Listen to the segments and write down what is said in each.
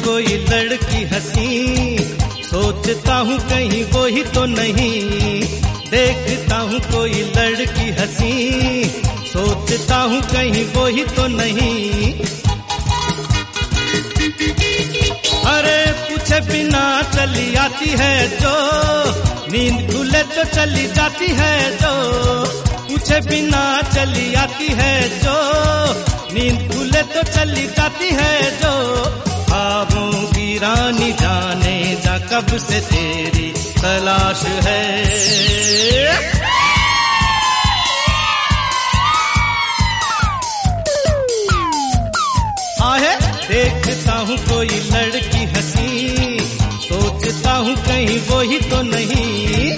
कोई लड़की हंसी, सोचता हूँ कहीं वो ही तो नहीं। देखता हूँ कोई लड़की हंसी, सोचता हूँ कहीं वो ही तो नहीं। अरे पूछे बिना चली आती है जो, नींद खुले तो चली जाती है जो। पूछे बिना चली आती है जो, नींद खुले तो चली जाती है जो। ख्वाबों की रानी जाने जा कब से तेरी तलाश है। आहे देखता हूँ कोई लड़की हंसी, सोचता हूँ कहीं वो ही तो नहीं।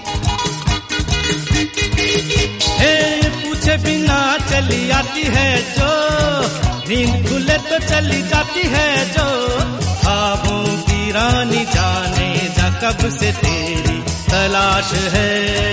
हे पूछे बिना चली आती है जो, नींद खुले तो चली जाती है जो। ख्वाबों की रानी जाने जा कब से तेरी तलाश है।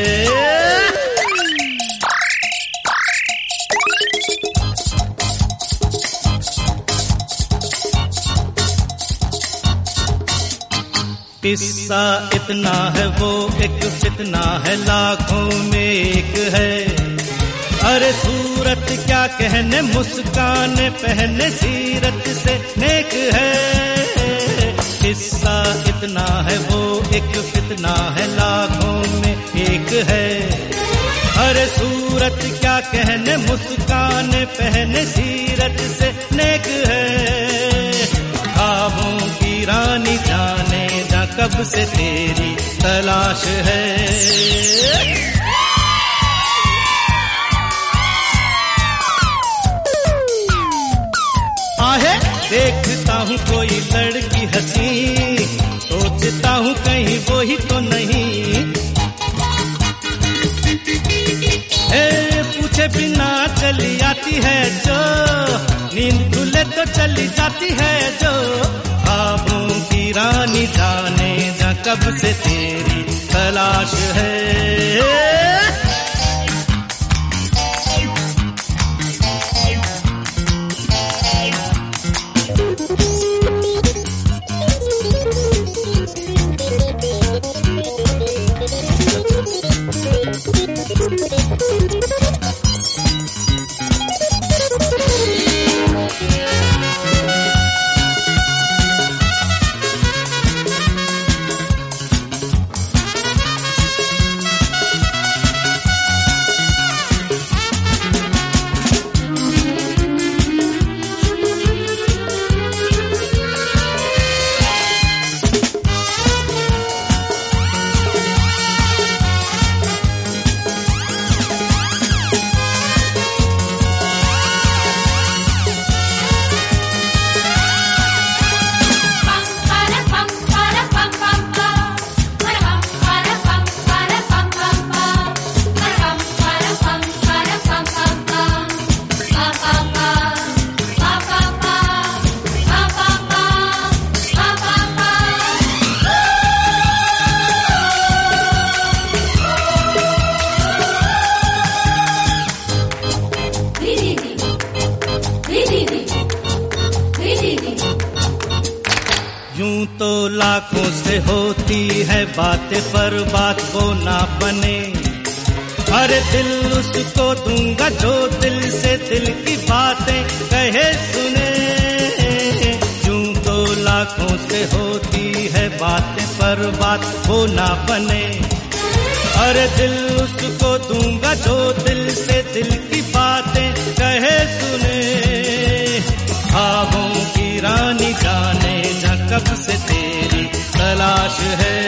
किस्सा इतना है वो एक फितना है, लाखों में एक है। अरे सूरत क्या कहने, मुस्कान पहने सीरत से नेक है। किस्सा इतना है वो एक फितना है, लाखों में एक है। अरे सूरत क्या कहने, मुस्कान पहने सीरत से नेक है। ख्वाबों की रानी जाने जा कब से तेरी तलाश है। आहे देखता हूँ कोई लड़की हंसी, सोचता हूँ कहीं वो ही तो नहीं। हे पूछे बिना चली आती है जो, नींद खुले तो चली जाती है जो। ख्वाबों की रानी जाने जा कब से तेरी तलाश है। यूं तो लाखों से होती है बातें, पर बात वो ना बने। हर दिल उसको दूंगा जो दिल से दिल की बातें कहे सुने। यूं तो लाखों से होती है बातें, पर बात वो ना बने। हर दिल उसको दूंगा जो दिल से दिल की बातें कहे सुने। ख्वाबों की रानी जाने जा कब से तेरी तलाश है।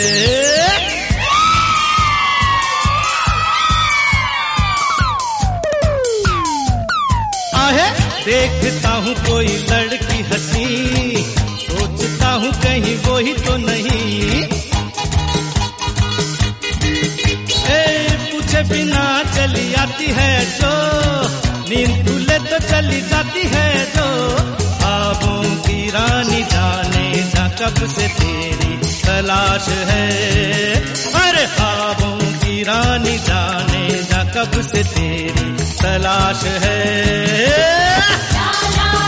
आहे देखता हूँ कोई लड़की हंसी, सोचता हूँ कहीं वो ही तो नहीं। पूछे बिना चली आती है जो, नींद खुले तो चली जाती है जो। ख्वाबों की रानी जाने जा कब से तेरी तलाश है। अरे ख्वाबों की रानी जाने जा कब से तेरी तलाश है।